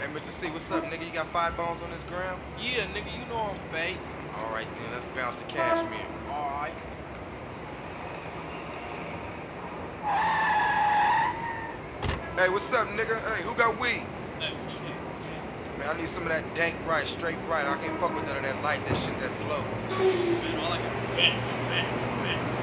Hey, Mr. C, what's up, nigga? You got 5 bones on this ground? Yeah, nigga, you know I'm fake. Alright then, let's bounce the cashmere. Alright. Hey, what's up, nigga? Hey, who got weed? Hey, what you need? Man, I need some of that dank right, straight right. I can't fuck with none of that light, that shit, that flow. Man, all I got is bang, bang, bang, bang, bang.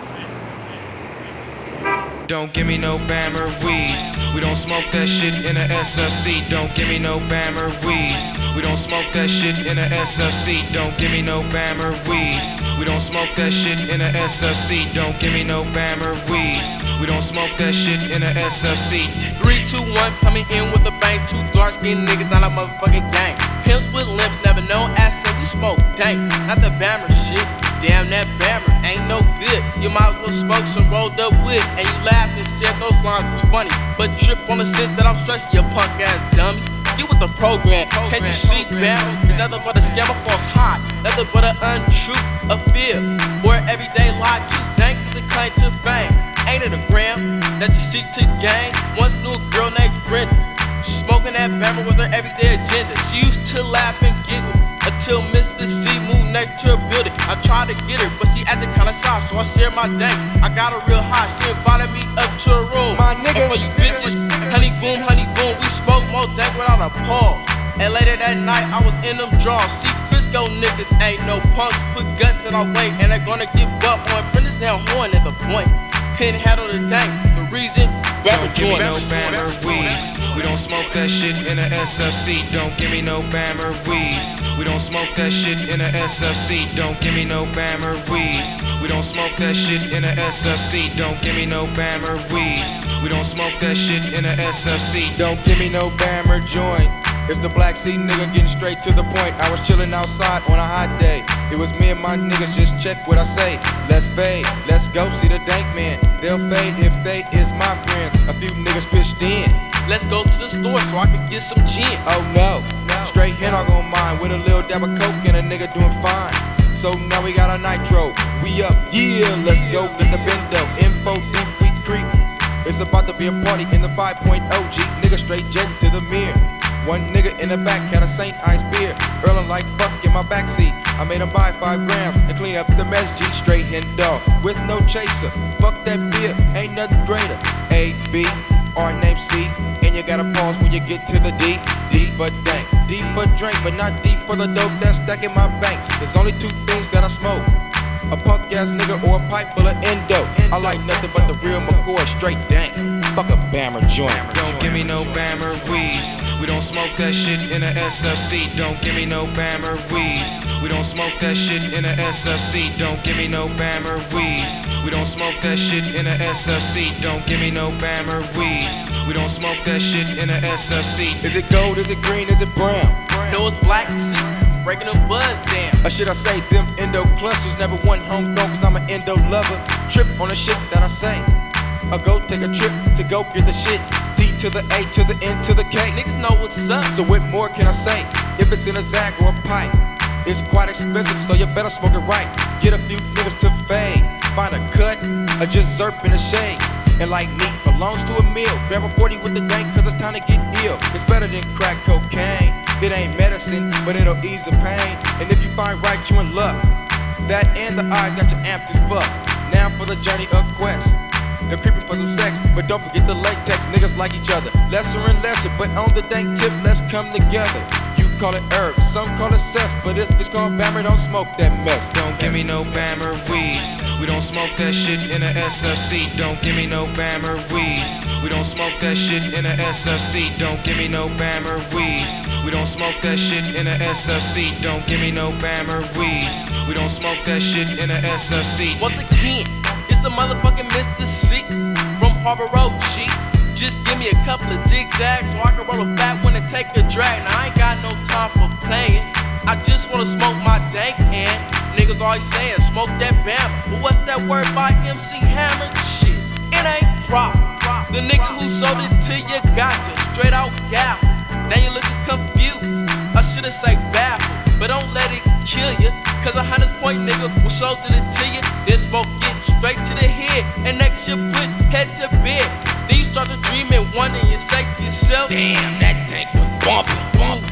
Don't give me no Bammer weeds. We don't smoke that shit in a SLC. Don't give me no Bammer weeds. We don't smoke that shit in a SLC. Don't give me no Bammer weeds. We don't smoke that shit in a SLC. Don't give me no Bammer weeds. We don't smoke that shit in a SLC. 3, 2, 1, coming in with the bangs. 2 dark-skinned niggas, not a motherfucking gang. Pimps with limps, never known accent, we smoke dank. Not the Bammer shit. Damn, that Bammer ain't no good. You might as well smoke some rolled up wood. And you laughed and said those lines was funny, but trip on the sense that I'm stressing your punk ass dummy. Get with the program, can't you see Bammer? Nothing but a scam, a false high. Nothing but an untrue, a fear, or an everyday lie too. Thank you to claim to fame. Ain't it a gram that you seek to gain? Once knew a girl named Brenda. Smoking that Bammer was her everyday agenda. She used to laugh and giggle until Mr. C moved next to her building. I tried to get her, but she acted kinda shy, so I shared my dank. I got her real high, she invited me up to her room. My nigga, and for you bitches, honey boom, we smoke more dank without a pause. And later that night, I was in them draws. See, Frisco niggas ain't no punks, put guts in our way, and they're gonna give up on Brenda's down horn at the point. Couldn't handle the dank, the reason, Bammer Don't give me joints. no Bammer weeds. We don't smoke that shit in a SLC. Don't give me no Bammer weeds. We don't smoke that shit in a SLC. Don't give me no Bammer weeds. We don't smoke that shit in a SLC. Don't give me no Bammer weeds. We don't smoke that shit in a SLC. Don't give me no Bammer joint. It's the Black Sea nigga getting straight to the point. I was chillin' outside on a hot day. It was me and my niggas, just check what I say. Let's fade, let's go see the dank man. They'll fade if they is my friends. A few niggas pitched in. Let's go to the store so I can get some gin. Oh no, straight hen I gon' mine with a little dab of coke and a nigga doing fine. So now we got a nitro, we up, yeah, let's go get the bendo. Info deep, we creep. It's about to be a party in the 5.0 G. Nigga straight jetting to the mirror. One nigga in the back had a St. Ice beer. Earlin' like fuck in my backseat. I made him buy 5 grams and clean up the mess G. Straight hen dog with no chaser. Fuck that beer, ain't nothing greater. A, B, R name C. And you gotta pause when you get to the D. D for dank, D for drink, but not D for the dope that's stacked in my bank. There's only 2 things that I smoke: a punk ass nigga or a pipe full of endo. I like nothing but the real McCoy, straight dank. Fuck a Bammer joint. Don't give me no Bammer weeds. We don't smoke that shit in a SLC. Don't give me no Bammer weeds. We don't smoke that shit in a SLC. Don't give me no Bammer weeds. We don't smoke that shit in a SLC. Don't give me no Bammer weeds. We don't smoke that shit in a SLC. Is it gold? Is it green? Is it brown? No, it's Black Sea, breaking the buzz down. Or should I say them endo clusters never won homegrown, cause I'm an endo lover. Trip on the shit that I say. Or go take a trip to go get the shit. D to the A to the N to the K. Niggas know what's up. So what more can I say? If it's in a Zag or a pipe, it's quite expensive, so you better smoke it right. Get a few niggas to fade. Find a cut, or just zerp in the shade. And like meat belongs to a meal. Grab a 40 with the dank, cause it's time to get ill. It's better than crack cocaine. It ain't medicine, but it'll ease the pain. And if you find right, you in luck. That and the eyes got you amped as fuck. Now for the journey of quest. They're creeping for some sex, but don't forget the latex. Niggas like each other, lesser and lesser, but on the dank tip, let's come together. You call it herb, some call it Seth, but if it's called Bammer, don't smoke that mess. Don't give me no Bammer weeds. We don't smoke that shit in a SLC. Don't give me no Bammer weeds. We don't smoke that shit in a SLC. Don't give me no Bammer weeds. We don't smoke that shit in a SLC. Don't give me no Bammer weeds. We don't smoke that shit in a SLC. Once again, it's the motherfucking Mr. C from Harbor Road, G. Just give me a couple of zigzags so I can roll a fat one and take a drag. Now I ain't got no time for playing. I just wanna smoke my dank and niggas always saying smoke that Bammer. But what's that word by MC Hammer? Shit, it ain't proper. The nigga who sold it to you got you straight out gal. Now you looking confused. I shoulda say baffled, but don't let it kill you. Cause 100-point nigga will shoulder it to you, then smoke it straight to the head, and next you put head to bed. Then you start to dream and wonder and say to yourself, damn, that tank was bumping.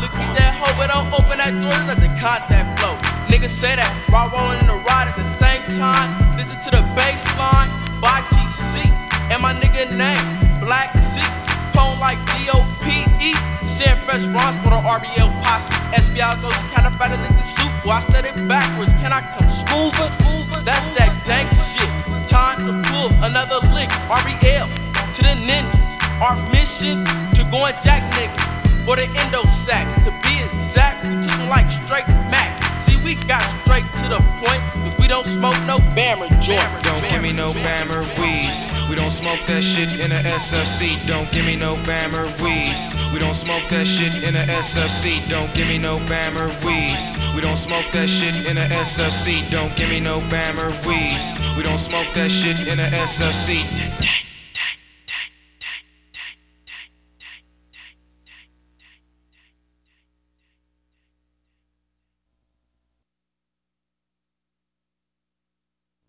Look at that hoe, but don't open that door, let the contact flow. Niggas say that while rolling in the ride at the same time. Listen to the bass line by TC. And my nigga name, Black C. Phone like D-O-P-E. Sharing fresh runs for the RBL posse. Espiados kinda better than the soup. Well, I said it backwards. Can I come smoother? That's that dank shit. Time to pull another lick. RBL to the ninjas. Our mission to go and jack niggas. For the endo sacks. To be exact, we took them like straight max. See, we got straight to the point, cause we don't smoke no Bammer joints. Don't give me no Bammer weeds. We don't smoke that shit in a SFC. Don't give me no Bammer weeds. We don't smoke that shit in a SFC. Don't give me no Bammer weeds. We don't smoke that shit in a SFC. Don't give me no Bammer weeds. We don't smoke that shit in a SFC.